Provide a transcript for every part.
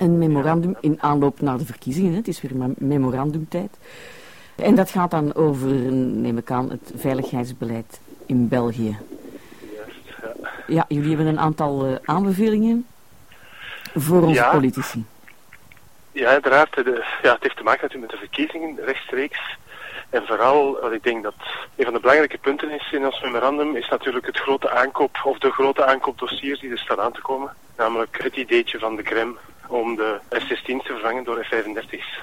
een memorandum in aanloop naar de verkiezingen. Hè. Het is weer memorandumtijd. En dat gaat dan over, neem ik aan, het veiligheidsbeleid in België. Juist, ja. Ja, jullie hebben een aantal aanbevelingen voor onze politici. Ja, uiteraard. Het heeft te maken natuurlijk met de verkiezingen, rechtstreeks. En vooral, wat ik denk dat een van de belangrijke punten is in ons memorandum, is natuurlijk het grote aankoop, of de grote aankoopdossiers die er staan aan te komen. Namelijk het ideetje van de Krem om de F-16's te vervangen door F-35's.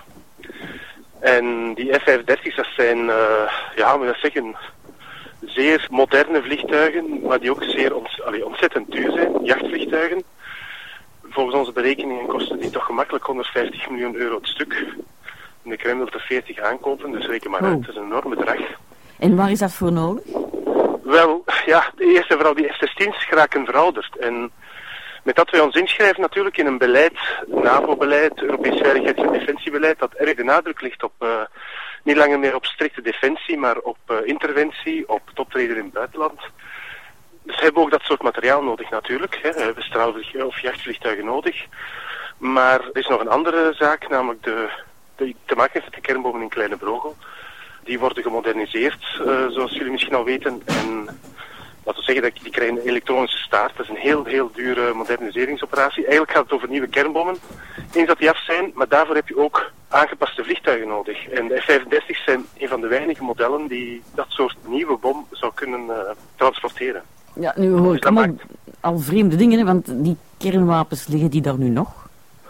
En die F-35's, dat zijn, moet ik zeggen, zeer moderne vliegtuigen, maar die ook zeer ontzettend duur zijn, jachtvliegtuigen. Volgens onze berekeningen kosten die toch gemakkelijk 150 miljoen euro het stuk. De Krem wil er 40 aankopen, dus reken maar uit, dat is een enorm bedrag. En waar is dat voor nodig? Wel, ja, eerst en vooral die F-16's geraken verouderd. En met dat wij ons inschrijven natuurlijk in een beleid, NAVO-beleid, Europees Veiligheids- en Defensiebeleid, dat erg de nadruk ligt op niet langer meer op strikte defensie, maar op interventie, op het optreden in het buitenland. Dus we hebben ook dat soort materiaal nodig natuurlijk. Hè. We hebben of jachtvliegtuigen nodig. Maar er is nog een andere zaak, namelijk die te maken heeft met de kernbomen in Kleine Brogel. Die worden gemoderniseerd, zoals jullie misschien al weten. En laten we zeggen, die krijgen een elektronische staart. Dat is een heel, heel dure moderniseringsoperatie. Eigenlijk gaat het over nieuwe kernbommen, eens dat die af zijn. Maar daarvoor heb je ook aangepaste vliegtuigen nodig. En de F-35's zijn een van de weinige modellen die dat soort nieuwe bom zou kunnen transporteren. Ja, nu hoor ik allemaal al vreemde dingen, hè, want die kernwapens, liggen die daar nu nog?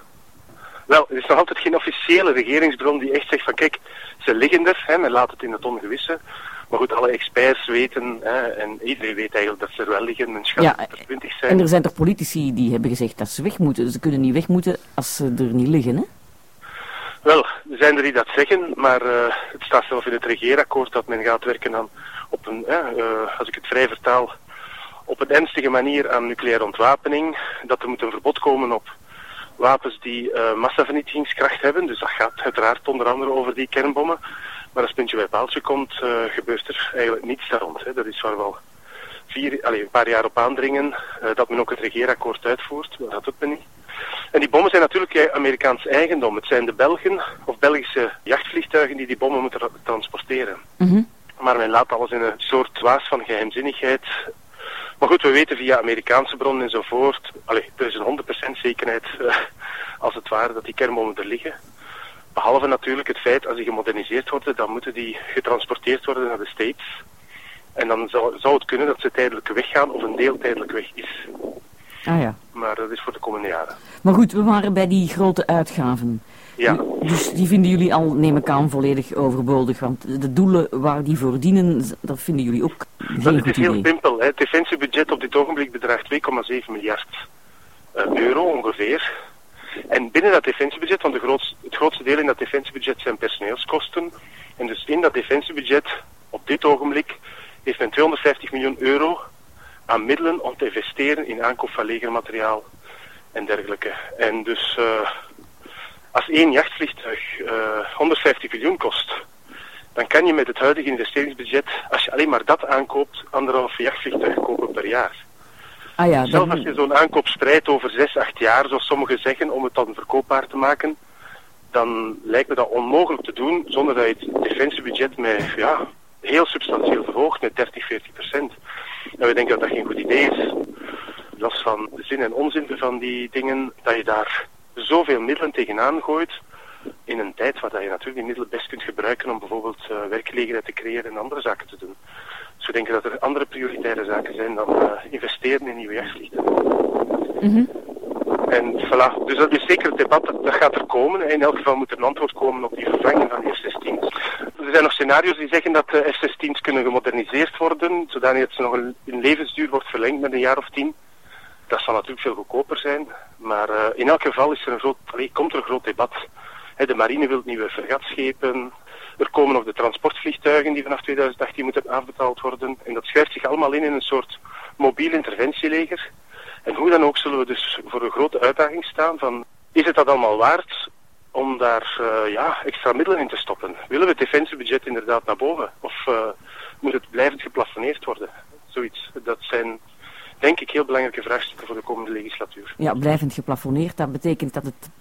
Wel, er is nog altijd geen officiële regeringsbron die echt zegt van kijk, ze liggen er, hè, men laat het in het ongewisse. Maar goed, alle experts weten, en iedereen weet eigenlijk dat ze er wel liggen, men schat dat er 20 zijn. En er zijn toch politici die hebben gezegd dat ze weg moeten. Ze kunnen niet weg moeten als ze er niet liggen, hè? Wel, er zijn er die dat zeggen, maar het staat zelf in het regeerakkoord dat men gaat werken aan op een, als ik het vrij vertaal, op een ernstige manier aan nucleaire ontwapening. Dat er moet een verbod komen op wapens die massavernietigingskracht hebben. Dus dat gaat uiteraard onder andere over die kernbommen. Maar als puntje bij paaltje komt, gebeurt er eigenlijk niets daar rond. Hè. Dat is waar we al een paar jaar op aandringen, dat men ook het regeerakkoord uitvoert. Maar dat doet men niet. En die bommen zijn natuurlijk Amerikaans eigendom. Het zijn de Belgen of Belgische jachtvliegtuigen die bommen moeten transporteren. Mm-hmm. Maar men laat alles in een soort waas van geheimzinnigheid. Maar goed, we weten via Amerikaanse bronnen enzovoort, er is een 100% zekerheid, als het ware, dat die kernbommen er liggen. Behalve natuurlijk het feit, als die gemoderniseerd worden, dan moeten die getransporteerd worden naar de States. En dan zou het kunnen dat ze tijdelijk weggaan of een deel tijdelijk weg is. Ah ja. Maar dat is voor de komende jaren. Maar goed, we waren bij die grote uitgaven. Ja. Dus die vinden jullie al, neem ik aan, volledig overbodig. Want de doelen waar die voor dienen, dat vinden jullie ook geen goed idee. Het is heel simpel. Hè. Het defensiebudget op dit ogenblik bedraagt 2,7 miljard euro ongeveer. En binnen dat defensiebudget, want het grootste deel in dat defensiebudget zijn personeelskosten. En dus in dat defensiebudget, op dit ogenblik, heeft men 250 miljoen euro aan middelen om te investeren in aankoop van legermateriaal en dergelijke. En dus als één jachtvliegtuig 150 miljoen kost, dan kan je met het huidige investeringsbudget, als je alleen maar dat aankoopt, 1,5 jachtvliegtuig kopen per jaar. Ah ja, Zelfs als je zo'n aankoop spreidt over 6, 8 jaar, zoals sommigen zeggen, om het dan verkoopbaar te maken, dan lijkt me dat onmogelijk te doen zonder dat je het defensiebudget met heel substantieel verhoogt, met 30-40%. En we denken dat dat geen goed idee is. Los van de zin en onzin van die dingen, dat je daar zoveel middelen tegenaan gooit in een tijd waar je natuurlijk die middelen best kunt gebruiken om bijvoorbeeld werkgelegenheid te creëren en andere zaken te doen. Dus we denken dat er andere prioritaire zaken zijn dan investeren in nieuwe jachtvliegtuigen. Mm-hmm. En voilà, dus dat is zeker het debat, dat gaat er komen. In elk geval moet er een antwoord komen op die vervanging van de F-16's. Er zijn nog scenario's die zeggen dat de F-16's kunnen gemoderniseerd worden, zodanig dat ze nog een levensduur wordt verlengd met een jaar of 10. Dat zal natuurlijk veel goedkoper zijn, maar in elk geval is er komt er een groot debat. De marine wil nieuwe fregatschepen, er komen nog de transportvliegtuigen die vanaf 2018 moeten afbetaald worden. En dat schrijft zich allemaal in een soort mobiel interventieleger. En hoe dan ook zullen we dus voor een grote uitdaging staan van, is het dat allemaal waard om daar extra middelen in te stoppen? Willen we het defensiebudget inderdaad naar boven? Of moet het blijvend geplafonneerd worden? Zoiets. Dat zijn, denk ik, heel belangrijke vraagstukken voor de komende legislatuur. Ja, blijvend geplafonneerd, dat betekent dat het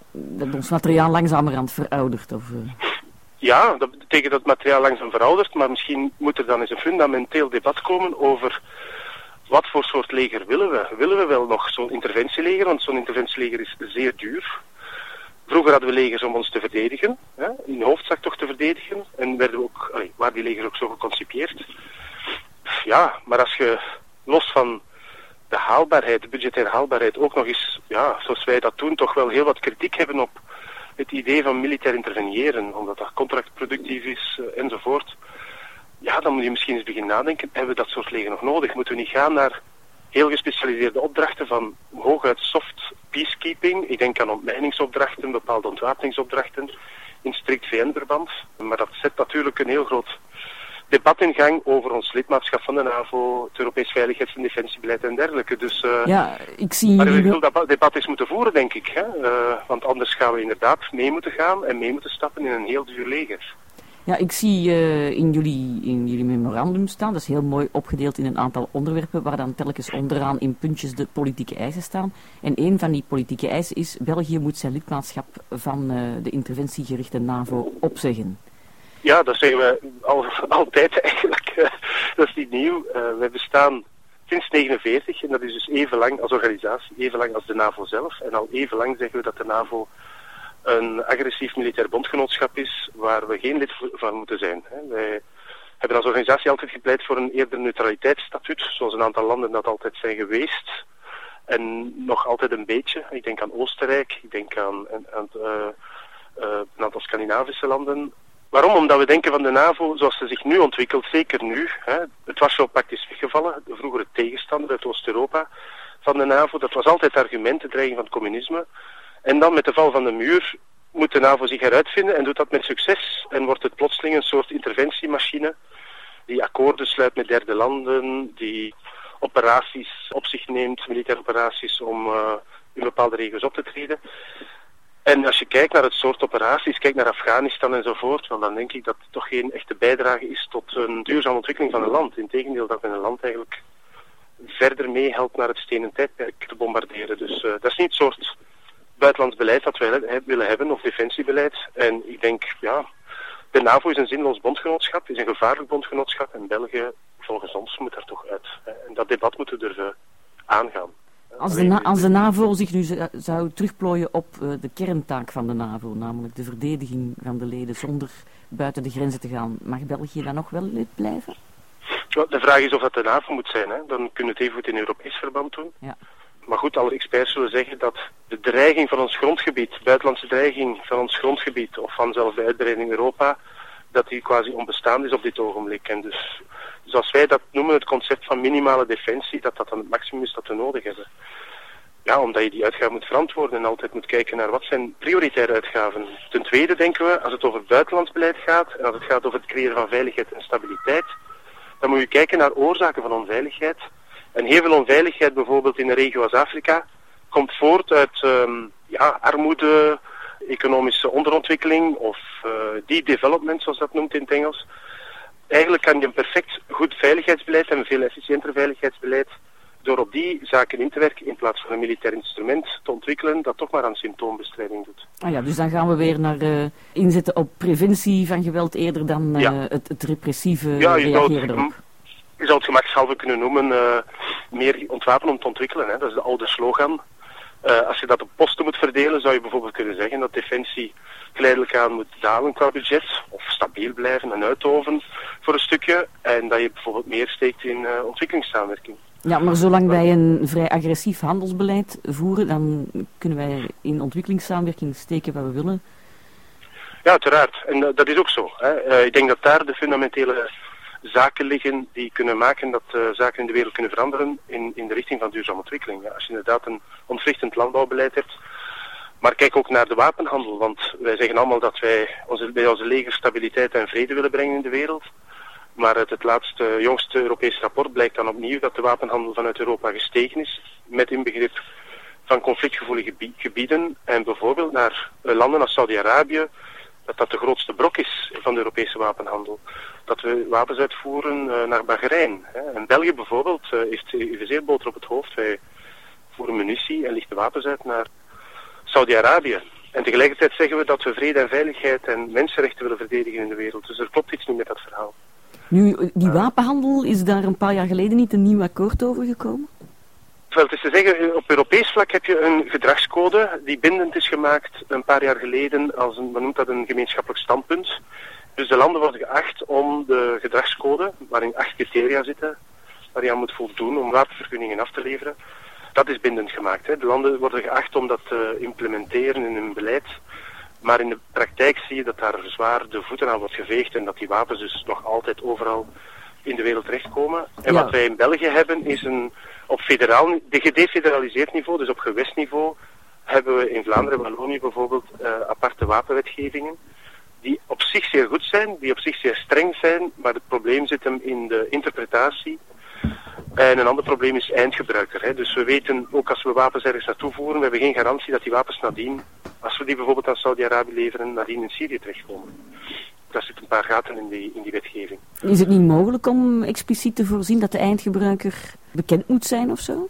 dat ons materiaal langzamerhand veroudert? Of, Ja, dat betekent dat het materiaal langzaam veroudert, maar misschien moet er dan eens een fundamenteel debat komen over wat voor soort leger willen we. Willen we wel nog zo'n interventieleger, want zo'n interventieleger is zeer duur. Vroeger hadden we legers om ons te verdedigen, in de hoofdzaak toch te verdedigen, en werden we ook, waren die legers ook zo geconcipieerd. Ja, maar als je los van de haalbaarheid, de budgettaire haalbaarheid, ook nog eens, zoals wij dat doen, toch wel heel wat kritiek hebben op het idee van militair interveneren, omdat dat contractproductief is enzovoort. Ja, dan moet je misschien eens beginnen nadenken, hebben we dat soort leger nog nodig? Moeten we niet gaan naar heel gespecialiseerde opdrachten van hooguit soft peacekeeping? Ik denk aan ontmijningsopdrachten, bepaalde ontwapeningsopdrachten in strikt VN-verband. Maar dat zet natuurlijk een heel groot debat in gang over ons lidmaatschap van de NAVO, het Europees Veiligheids- en Defensiebeleid en dergelijke. Dus, ik zie maar we zullen dat debat eens moeten voeren, denk ik. Hè? Want anders gaan we inderdaad mee moeten gaan en mee moeten stappen in een heel duur leger. Ja, ik zie in jullie memorandum staan, dat is heel mooi opgedeeld in een aantal onderwerpen, waar dan telkens onderaan in puntjes de politieke eisen staan. En een van die politieke eisen is, België moet zijn lidmaatschap van de interventiegerichte NAVO opzeggen. Ja, dat zeggen we altijd eigenlijk. Dat is niet nieuw. We bestaan sinds 1949 en dat is dus even lang als organisatie, even lang als de NAVO zelf. En al even lang zeggen we dat de NAVO een agressief militair bondgenootschap is waar we geen lid van moeten zijn. Wij hebben als organisatie altijd gepleit voor een eerder neutraliteitsstatuut, zoals een aantal landen dat altijd zijn geweest. En nog altijd een beetje. Ik denk aan Oostenrijk, ik denk aan een aantal Scandinavische landen. Waarom? Omdat we denken van de NAVO, zoals ze zich nu ontwikkelt, zeker nu. Het Warschau-pact is weggevallen, de vroegere tegenstander uit Oost-Europa van de NAVO. Dat was altijd het argument, de dreiging van het communisme. En dan met de val van de muur moet de NAVO zich heruitvinden en doet dat met succes. En wordt het plotseling een soort interventiemachine die akkoorden sluit met derde landen, die operaties op zich neemt, militaire operaties om in bepaalde regio's op te treden. En als je kijkt naar het soort operaties, kijkt naar Afghanistan enzovoort, dan denk ik dat het toch geen echte bijdrage is tot een duurzame ontwikkeling van een land. Integendeel, dat men een land eigenlijk verder meehelpt naar het stenen tijdperk te bombarderen. Dus dat is niet het soort buitenlands beleid dat wij willen hebben, of defensiebeleid. En ik denk, de NAVO is een zinloos bondgenootschap, is een gevaarlijk bondgenootschap en België, volgens ons, moet daar toch uit. En dat debat moeten we durven aangaan. Als de NAVO zich nu zou terugplooien op de kerntaak van de NAVO, namelijk de verdediging van de leden zonder buiten de grenzen te gaan, mag België dan nog wel lid blijven? De vraag is of dat de NAVO moet zijn. Dan kunnen we het even goed in Europees verband doen. Ja. Maar goed, alle experts zullen zeggen dat de dreiging van ons grondgebied, buitenlandse dreiging van ons grondgebied, of van zelfs de uitbreiding in Europa, dat die quasi onbestaand is op dit ogenblik. En dus zoals wij dat noemen, het concept van minimale defensie, dat dan het maximum is dat we nodig hebben. Ja, omdat je die uitgaven moet verantwoorden en altijd moet kijken naar wat zijn prioritaire uitgaven. Ten tweede denken we, als het over buitenlands beleid gaat en als het gaat over het creëren van veiligheid en stabiliteit, dan moet je kijken naar oorzaken van onveiligheid. En heel veel onveiligheid, bijvoorbeeld in een regio als Afrika, komt voort uit armoede, economische onderontwikkeling of de-development, zoals dat noemt in het Engels. Eigenlijk kan je een perfect goed veiligheidsbeleid en een veel efficiënter veiligheidsbeleid door op die zaken in te werken in plaats van een militair instrument te ontwikkelen dat toch maar aan symptoombestrijding doet. Dus dan gaan we weer naar inzetten op preventie van geweld eerder dan het repressieve reageren erop. Je zou het gemakshalve kunnen noemen meer ontwapenen om te ontwikkelen. Dat is de oude slogan. Als je dat op posten moet verdelen, zou je bijvoorbeeld kunnen zeggen dat defensie geleidelijk aan moet dalen qua budget, of stabiel blijven en uitoven voor een stukje, en dat je bijvoorbeeld meer steekt in ontwikkelingssamenwerking. Ja, maar zolang wij een vrij agressief handelsbeleid voeren, dan kunnen wij in ontwikkelingssamenwerking steken wat we willen. Ja, uiteraard. En dat is ook zo. Ik denk dat daar de fundamentele zaken liggen die kunnen maken dat zaken in de wereld kunnen veranderen in de richting van duurzame ontwikkeling. Als je inderdaad een ontwrichtend landbouwbeleid hebt. Maar kijk ook naar de wapenhandel, want wij zeggen allemaal dat wij bij onze leger stabiliteit en vrede willen brengen in de wereld. Maar uit het jongste Europese rapport blijkt dan opnieuw dat de wapenhandel vanuit Europa gestegen is, met inbegrip van conflictgevoelige gebieden. En bijvoorbeeld naar landen als Saudi-Arabië, dat de grootste brok is van de Europese wapenhandel. Dat we wapens uitvoeren naar Bahrein. En België bijvoorbeeld heeft evenzeer boter op het hoofd. Wij voeren munitie en lichten wapens uit naar Saudi-Arabië. En tegelijkertijd zeggen we dat we vrede en veiligheid en mensenrechten willen verdedigen in de wereld. Dus er klopt iets niet met dat verhaal. Nu, die wapenhandel, is daar een paar jaar geleden niet een nieuw akkoord over gekomen? Wel, het is te zeggen, op Europees vlak heb je een gedragscode die bindend is gemaakt een paar jaar geleden als men noemt dat een gemeenschappelijk standpunt. Dus de landen worden geacht om de gedragscode, waarin 8 criteria zitten, waar je aan moet voldoen om wapenvergunningen af te leveren, dat is bindend gemaakt. Hè. De landen worden geacht om dat te implementeren in hun beleid, maar in de praktijk zie je dat daar zwaar de voeten aan wordt geveegd en dat die wapens dus nog altijd overal in de wereld terechtkomen. En wat wij in België hebben is op gedefederaliseerd niveau, dus op gewestniveau, hebben we in Vlaanderen en Wallonië bijvoorbeeld aparte wapenwetgevingen, die op zich zeer goed zijn, die op zich zeer streng zijn, maar het probleem zit hem in de interpretatie. En een ander probleem is eindgebruiker. Hè. Dus we weten, ook als we wapens ergens naartoe voeren, we hebben geen garantie dat die wapens nadien, als we die bijvoorbeeld aan Saudi-Arabië leveren, nadien in Syrië terechtkomen. Daar zitten een paar gaten in die wetgeving. Is het niet mogelijk om expliciet te voorzien dat de eindgebruiker bekend moet zijn of zo?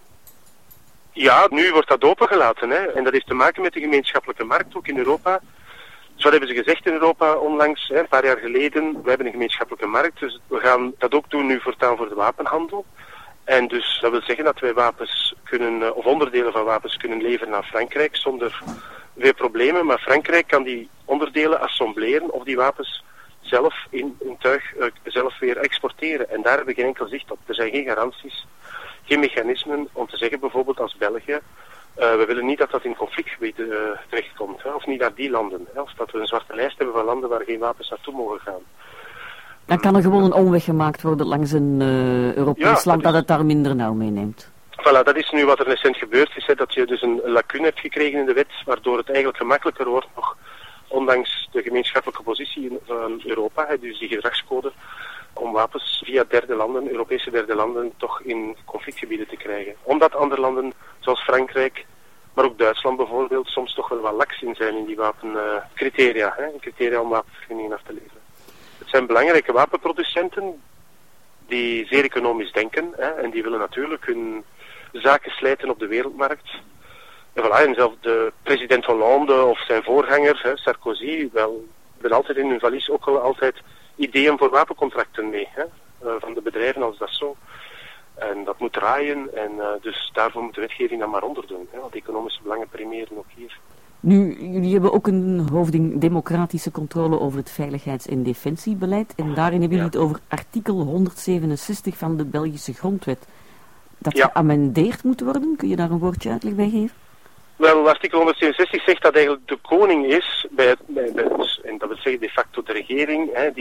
Ja, nu wordt dat opengelaten. Hè. En dat heeft te maken met de gemeenschappelijke markt, ook in Europa. Dus wat hebben ze gezegd in Europa onlangs, een paar jaar geleden? We hebben een gemeenschappelijke markt, dus we gaan dat ook doen nu voortaan voor de wapenhandel. En dus dat wil zeggen dat wij wapens kunnen, of onderdelen van wapens kunnen leveren aan Frankrijk zonder veel problemen. Maar Frankrijk kan die onderdelen assembleren of die wapens zelf in tuig zelf weer exporteren. En daar hebben we geen enkel zicht op. Er zijn geen garanties, geen mechanismen om te zeggen bijvoorbeeld als België, we willen niet dat dat in conflictgebieden terechtkomt, hè, of niet naar die landen. Hè, of dat we een zwarte lijst hebben van landen waar geen wapens naartoe mogen gaan. Dan kan er gewoon een omweg gemaakt worden langs een Europees land dat het daar minder nauw meeneemt. Voilà, dat is nu wat er recent gebeurd is, hè, dat je dus een lacune hebt gekregen in de wet, waardoor het eigenlijk gemakkelijker wordt nog, ondanks de gemeenschappelijke positie van Europa, hè, dus die gedragscode, om wapens via derde landen, Europese derde landen, toch in conflictgebieden te krijgen. Omdat andere landen, zoals Frankrijk, maar ook Duitsland bijvoorbeeld, soms toch wel wat laks in zijn in die wapencriteria, criteria om wapenvergunningen af te leveren. Het zijn belangrijke wapenproducenten die zeer economisch denken, hè, en die willen natuurlijk hun zaken slijten op de wereldmarkt. En voilà, en zelfs de president Hollande of zijn voorganger, hè, Sarkozy, hebben altijd in hun valies ook al altijd ideeën voor wapencontracten mee, hè, van de bedrijven als Dassault. En dat moet draaien en dus daarvoor moet de wetgeving dan maar onderdoen, hè, want economische belangen primeren ook hier. Nu, jullie hebben ook een hoofding democratische controle over het veiligheids- en defensiebeleid. En daarin hebben jullie het over artikel 167 van de Belgische grondwet. Dat geamendeerd moet worden. Kun je daar een woordje uitleg bij geven? Wel, artikel 167 zegt dat eigenlijk de koning is, en dat wil zeggen de facto de regering, hè,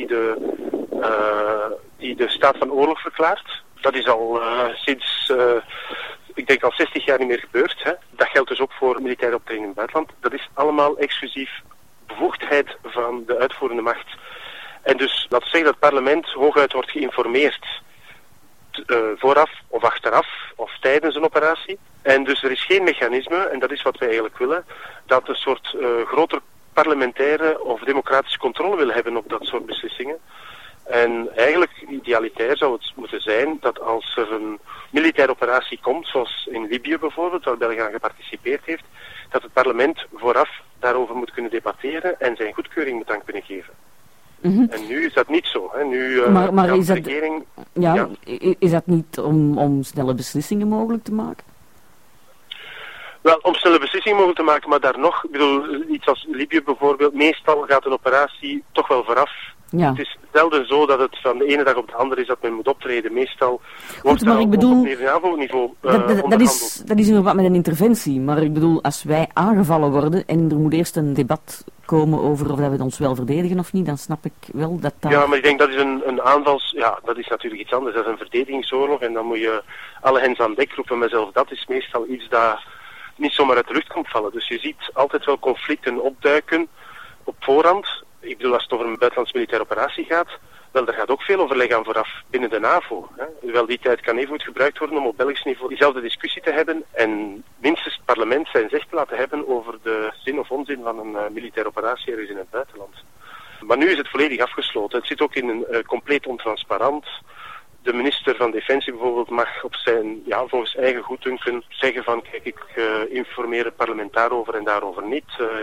die de staat van oorlog verklaart. Dat is al sinds... ik denk al 60 jaar niet meer gebeurd. Hè. Dat geldt dus ook voor militaire optreden in het buitenland. Dat is allemaal exclusief bevoegdheid van de uitvoerende macht. En dus, laten we zeggen dat het parlement hooguit wordt geïnformeerd vooraf of achteraf of tijdens een operatie. En dus er is geen mechanisme, en dat is wat wij eigenlijk willen, dat een soort groter parlementaire of democratische controle wil hebben op dat soort beslissingen. En eigenlijk, idealitair zou het moeten zijn dat als er een militaire operatie komt, zoals in Libië bijvoorbeeld, waar België aan geparticipeerd heeft, dat het parlement vooraf daarover moet kunnen debatteren en zijn goedkeuring moet aan kunnen geven. Mm-hmm. En nu is dat niet zo. Hè. Nu maar is de dat, regering... is dat niet om snelle beslissingen mogelijk te maken? Wel, om snelle beslissingen mogelijk te maken, maar daar nog, ik bedoel, iets als Libië bijvoorbeeld, meestal gaat een operatie toch wel vooraf. Ja. Het is zelden zo dat het van de ene dag op de andere is dat men moet optreden. Meestal wordt dat op meer NAVO-niveau dat is inderdaad met een interventie. Maar ik bedoel, als wij aangevallen worden en er moet eerst een debat komen over of dat we ons wel verdedigen of niet, dan snap ik wel dat dat... Ja, maar ik denk dat is een aanvals... Ja, dat is natuurlijk iets anders. Dat is een verdedigingsoorlog en dan moet je alle hens aan dek roepen. Maar zelfs dat is meestal iets dat niet zomaar uit de lucht komt vallen. Dus je ziet altijd wel conflicten opduiken op voorhand. Ik bedoel, als het over een buitenlandse militaire operatie gaat, wel, daar gaat ook veel overleg aan vooraf binnen de NAVO. Hè. Wel, die tijd kan even goed gebruikt worden om op Belgisch niveau diezelfde discussie te hebben en minstens het parlement zijn zicht te laten hebben over de zin of onzin van een militaire operatie ergens in het buitenland. Maar nu is het volledig afgesloten. Het zit ook in een compleet ontransparant. De minister van Defensie bijvoorbeeld mag op zijn, volgens eigen goeddunken zeggen van kijk, ik informeer het parlement daarover en daarover niet.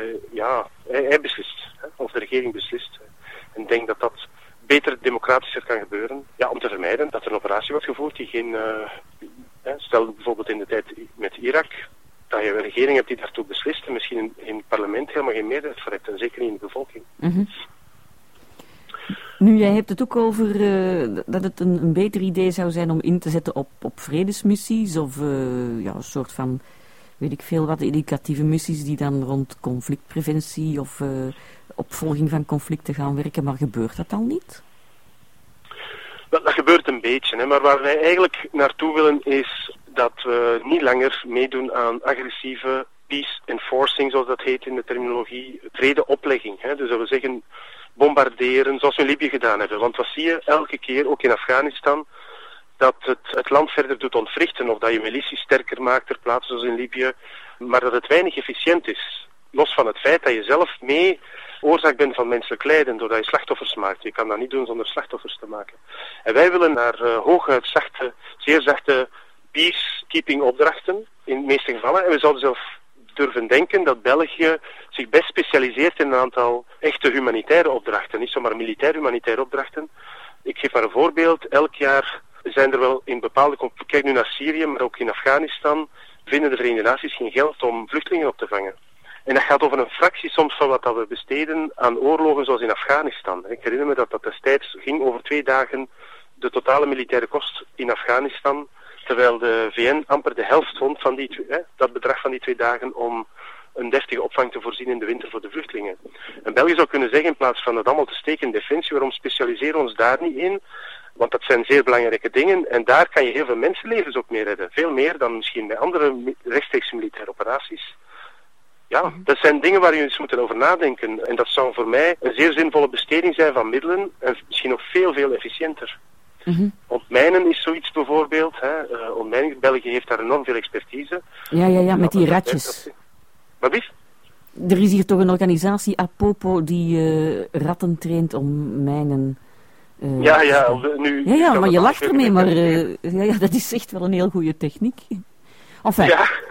Hij beslist, of de regering beslist. En ik denk dat dat beter democratischer kan gebeuren. Ja, om te vermijden dat er een operatie wordt gevoerd die geen... stel bijvoorbeeld in de tijd met Irak, dat je een regering hebt die daartoe beslist en misschien in het parlement helemaal geen meerderheid voor hebt, en zeker niet in de bevolking. Mm-hmm. Nu, jij hebt het ook over dat het een beter idee zou zijn om in te zetten op vredesmissies of een soort van, weet ik veel wat, educatieve missies die dan rond conflictpreventie of opvolging van conflicten gaan werken, maar gebeurt dat dan niet? Dat gebeurt een beetje, maar waar wij eigenlijk naartoe willen is dat we niet langer meedoen aan agressieve peace enforcing, zoals dat heet in de terminologie, vredeoplegging. Dus dat we zeggen bombarderen, zoals we in Libië gedaan hebben. Want wat zie je elke keer, ook in Afghanistan, dat het land verder doet ontwrichten, of dat je milities sterker maakt ter plaatse zoals in Libië, maar dat het weinig efficiënt is. Los van het feit dat je zelf mee oorzaak bent van menselijk lijden, doordat je slachtoffers maakt. Je kan dat niet doen zonder slachtoffers te maken. En wij willen naar hooguit zeer zachte peacekeeping opdrachten, in de meeste gevallen. En we zouden zelf durven denken dat België zich best specialiseert in een aantal echte humanitaire opdrachten. Niet zomaar militair-humanitaire opdrachten. Ik geef maar een voorbeeld. Elk jaar zijn er wel in bepaalde... Kijk nu naar Syrië, maar ook in Afghanistan vinden de Verenigde Naties geen geld om vluchtelingen op te vangen. En dat gaat over een fractie soms van wat we besteden aan oorlogen zoals in Afghanistan. Ik herinner me dat destijds ging over 2 dagen de totale militaire kost in Afghanistan, terwijl de VN amper de helft vond van dat bedrag van die 2 dagen om een deftige opvang te voorzien in de winter voor de vluchtelingen. En België zou kunnen zeggen, in plaats van het allemaal te steken in defensie, waarom specialiseren we ons daar niet in? Want dat zijn zeer belangrijke dingen en daar kan je heel veel mensenlevens ook mee redden. Veel meer dan misschien bij andere rechtstreeks militaire operaties. Ja, dat zijn dingen waar je eens moet over nadenken. En dat zou voor mij een zeer zinvolle besteding zijn van middelen en misschien nog veel, veel efficiënter. Mm-hmm. Ontmijnen is zoiets bijvoorbeeld. Ontmijning, België heeft daar enorm veel expertise. Ja, met die ratjes. Wat is? Er is hier toch een organisatie, Apopo, die ratten traint om mijnen... maar je lacht ermee, maar dat is echt wel een heel goede techniek. Enfin.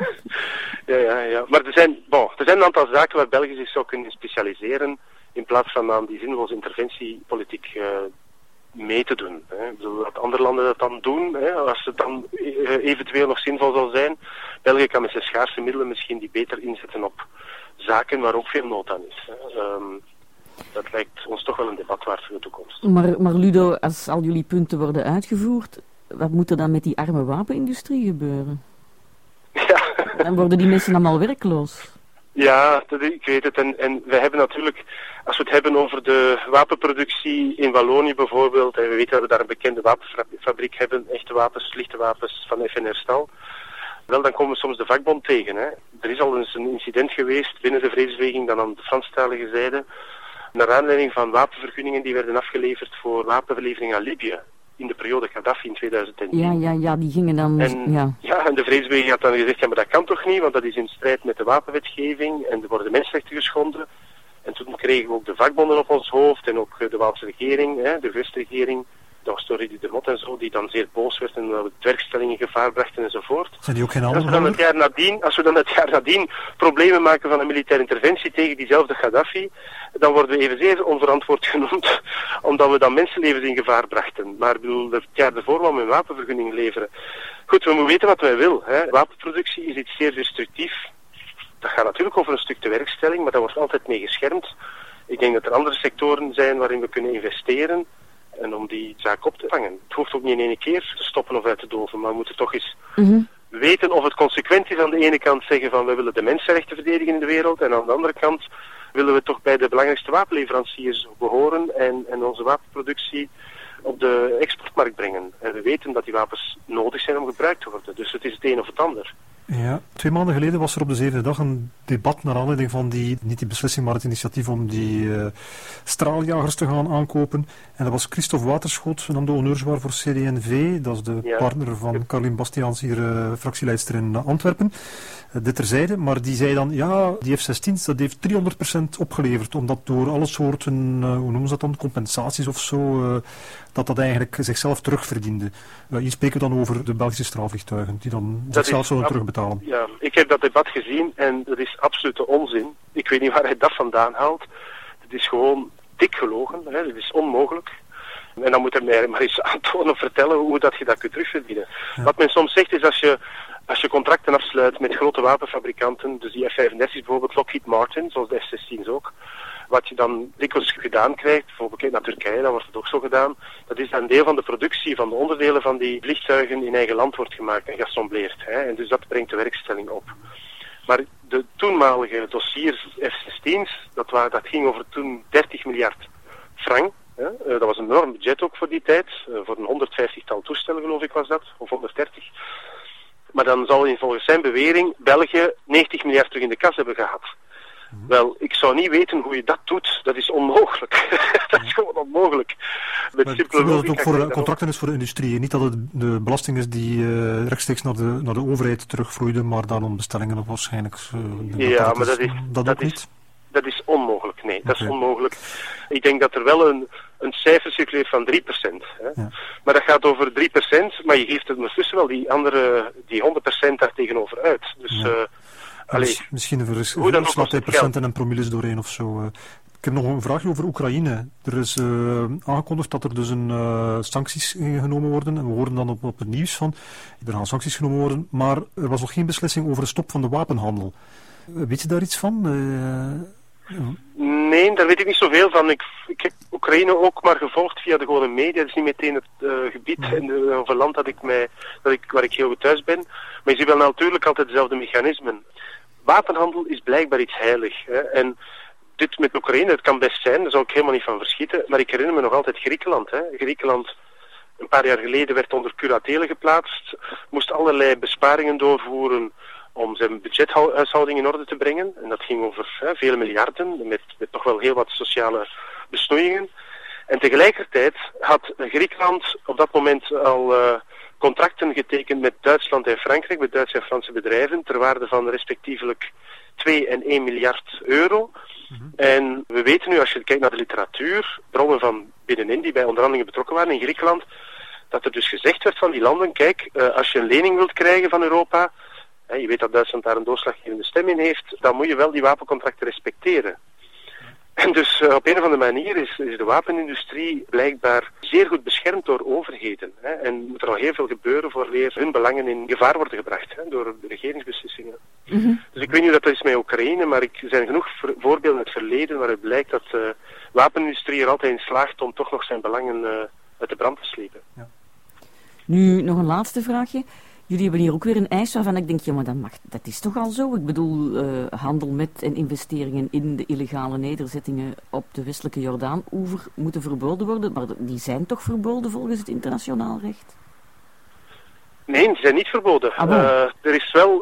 Ja. Maar er zijn een aantal zaken waar België zich zou kunnen specialiseren in plaats van aan die zinloze interventiepolitiek mee te doen. Ik bedoel, dat andere landen dat dan doen, als het dan eventueel nog zinvol zal zijn. België kan met zijn schaarse middelen misschien die beter inzetten op zaken waar ook veel nood aan is. Dat lijkt ons toch wel een debat waard voor de toekomst. Maar Ludo, als al jullie punten worden uitgevoerd, wat moet er dan met die arme wapenindustrie gebeuren? Ja. Dan worden die mensen allemaal werkloos. Ja, ik weet het. En we hebben natuurlijk, als we het hebben over de wapenproductie in Wallonië bijvoorbeeld, en we weten dat we daar een bekende wapenfabriek hebben, echte wapens, lichte wapens van FNR Stal, wel, dan komen we soms de vakbond tegen. Er is al eens een incident geweest binnen de vredesbeweging, dan aan de Franstalige zijde, naar aanleiding van wapenvergunningen die werden afgeleverd voor wapenverlevering aan Libië. In de periode Gaddafi in 2010. Ja, die gingen dan... En de vredesbeweging had dan gezegd, maar dat kan toch niet, want dat is in strijd met de wapenwetgeving en er worden mensenrechten geschonden. En toen kregen we ook de vakbonden op ons hoofd en ook de Waalse regering, de gewestregering, dat was door Rudy de Mot en zo, die dan zeer boos werd en de werkstelling in gevaar brachten enzovoort. Zijn die ook geen andere? Als we dan het jaar nadien problemen maken van een militaire interventie tegen diezelfde Gaddafi, dan worden we evenzeer onverantwoord genoemd, omdat we dan mensenlevens in gevaar brachten. Maar ik bedoel, het jaar ervoor wou we een wapenvergunning leveren. Goed, we moeten weten wat wij willen. Wapenproductie is iets zeer destructief. Dat gaat natuurlijk over een stuk de werkstelling, maar daar wordt altijd mee geschermd. Ik denk dat er andere sectoren zijn waarin we kunnen investeren en om die zaak op te vangen. Het hoeft ook niet in één keer te stoppen of uit te doven, maar we moeten toch eens weten of het consequent is aan de ene kant zeggen van we willen de mensenrechten verdedigen in de wereld en aan de andere kant willen we toch bij de belangrijkste wapenleveranciers behoren en onze wapenproductie op de exportmarkt brengen. En we weten dat die wapens nodig zijn om gebruikt te worden. Dus het is het een of het ander. Ja, 2 maanden geleden was er op de 7e dag een debat naar aanleiding van niet die beslissing, maar het initiatief om die straaljagers te gaan aankopen. En dat was Christophe Waterschoot, nam de honneurswaar voor CD&V. Dat is de partner van Carolien Bastiaans, hier fractieleidster in Antwerpen. Dit terzijde, maar die zei dan, ja, die F-16's, dat heeft 300% opgeleverd, omdat door alle soorten, hoe noemen ze dat dan, compensaties of zo, dat eigenlijk zichzelf terugverdiende. Hier spreken we dan over de Belgische straalvliegtuigen, die dan zichzelf zullen terugbetalen. Ja, ik heb dat debat gezien en dat is absolute onzin. Ik weet niet waar hij dat vandaan haalt. Het is gewoon dik gelogen, hè. Dat is onmogelijk. En dan moet hij mij maar eens aantonen of vertellen hoe dat je dat kunt terugverdienen. Ja. Wat men soms zegt is als je contracten afsluit met grote wapenfabrikanten, dus die F-35 bijvoorbeeld, Lockheed Martin, zoals de F-16's ook, wat je dan dikwijls gedaan krijgt, bijvoorbeeld naar Turkije, dan wordt het ook zo gedaan, dat is dan deel van de productie van de onderdelen van die vliegtuigen in eigen land wordt gemaakt en geassembleerd. Hè, en dus dat brengt de werkstelling op. Maar de toenmalige dossiers F-16's, dat ging over toen 30 miljard frank. Ja, dat was een enorm budget ook voor die tijd. Voor een 150-tal toestellen geloof ik was dat, of 130. Maar dan zal volgens zijn bewering België 90 miljard terug in de kas hebben gehad. Wel, ik zou niet weten hoe je dat doet. Dat is onmogelijk. Dat is gewoon onmogelijk. Met simpele dat het ook voor contracten is voor de industrie. Niet dat het de belasting is die rechtstreeks naar de overheid terugvloeide, maar dan om bestellingen op waarschijnlijk. Ja, maar dat is onmogelijk. Nee, dat is onmogelijk. Ik denk dat er wel een cijfer circuleert van 3%. Hè. Ja. Maar dat gaat over 3%, maar je geeft het ondertussen wel die 100% daar tegenover uit. Dus... Ja. Misschien slaat hij procenten en promilles doorheen of zo. Ik heb nog een vraagje over Oekraïne. Er is aangekondigd dat er dus sancties genomen worden. En we horen dan op het nieuws van, er gaan sancties genomen worden. Maar er was nog geen beslissing over de stop van de wapenhandel. Weet je daar iets van? Nee, daar weet ik niet zoveel van. Ik heb Oekraïne ook maar gevolgd via de gewone media. Het is niet meteen het gebied of een land waar ik heel goed thuis ben. Maar je ziet wel natuurlijk altijd dezelfde mechanismen. Wapenhandel is blijkbaar iets heilig. Hè. En dit met Oekraïne, het kan best zijn, daar zou ik helemaal niet van verschieten. Maar ik herinner me nog altijd Griekenland. Hè. Griekenland, een paar jaar geleden, werd onder curatele geplaatst. Moest allerlei besparingen doorvoeren om zijn budgethuishouding in orde te brengen. En dat ging over vele miljarden, met nog wel heel wat sociale besnoeiingen. En tegelijkertijd had Griekenland op dat moment al contracten getekend met Duitsland en Frankrijk, met Duitse en Franse bedrijven, ter waarde van respectievelijk 2 en 1 miljard euro. Mm-hmm. En we weten nu, als je kijkt naar de literatuur, bronnen van binnenin die bij onderhandelingen betrokken waren in Griekenland, dat er dus gezegd werd van die landen, kijk, als je een lening wilt krijgen van Europa, je weet dat Duitsland daar een doorslaggevende stem in heeft, dan moet je wel die wapencontracten respecteren. En dus op een of andere manier is de wapenindustrie blijkbaar zeer goed beschermd door overheden. Hè, en moet er al heel veel gebeuren voor weer hun belangen in gevaar worden gebracht door de regeringsbeslissingen. Mm-hmm. Dus ik weet niet hoe dat is met Oekraïne, maar er zijn genoeg voorbeelden in het verleden waaruit blijkt dat de wapenindustrie er altijd in slaagt om toch nog zijn belangen uit de brand te slepen. Ja. Nu nog een laatste vraagje. Jullie hebben hier ook weer een eis waarvan ik denk, ja, maar dat is toch al zo? Ik bedoel, handel met en investeringen in de illegale nederzettingen op de westelijke Jordaanoever moeten verboden worden, maar die zijn toch verboden volgens het internationaal recht? Nee, die zijn niet verboden. Er is wel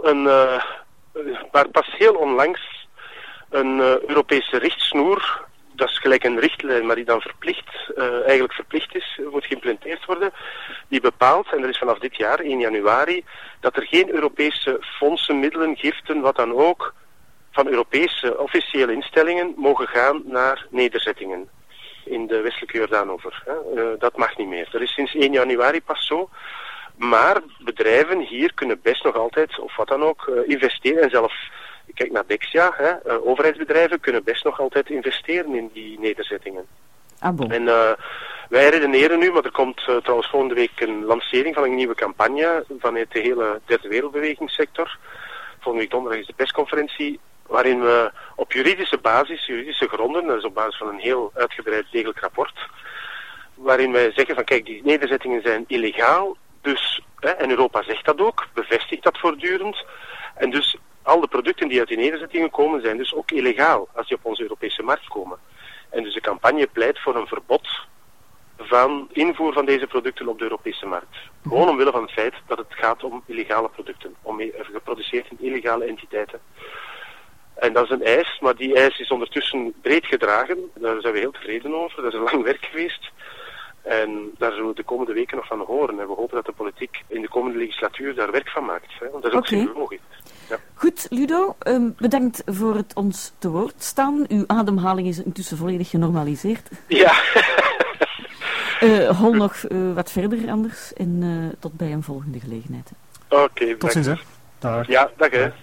maar pas heel onlangs een Europese richtsnoer. Dat is gelijk een richtlijn, maar die dan eigenlijk verplicht is, moet geïmplementeerd worden. Die bepaalt, en dat is vanaf dit jaar, 1 januari, dat er geen Europese fondsen, middelen, giften, wat dan ook, van Europese officiële instellingen mogen gaan naar nederzettingen in de westelijke Jordaanoever. Dat mag niet meer. Dat is sinds 1 januari pas zo. Maar bedrijven hier kunnen best nog altijd, of wat dan ook, investeren en zelf... Kijk naar Dexia, overheidsbedrijven kunnen best nog altijd investeren in die nederzettingen. Bon. En wij redeneren nu, maar er komt trouwens volgende week een lancering van een nieuwe campagne vanuit de hele derde wereldbewegingssector. Volgende week donderdag is de persconferentie, waarin we op juridische gronden, dat is op basis van een heel uitgebreid degelijk rapport, waarin wij zeggen van kijk, die nederzettingen zijn illegaal, dus, en Europa zegt dat ook, bevestigt dat voortdurend, en dus al de producten die uit die nederzettingen komen zijn dus ook illegaal als die op onze Europese markt komen. En dus de campagne pleit voor een verbod van invoer van deze producten op de Europese markt. Gewoon omwille van het feit dat het gaat om illegale producten, geproduceerd in illegale entiteiten. En dat is een eis, maar die eis is ondertussen breed gedragen. Daar zijn we heel tevreden over. Dat is een lang werk geweest. En daar zullen we de komende weken nog van horen. En we hopen dat de politiek in de komende legislatuur daar werk van maakt. Hè? Want dat is ook zeer logisch. Ja. Goed, Ludo, bedankt voor het ons te woord staan. Uw ademhaling is intussen volledig genormaliseerd. Ja. Hol nog wat verder anders en tot bij een volgende gelegenheid. Oké, tot ziens, hè. Dag. Ja, dag hè.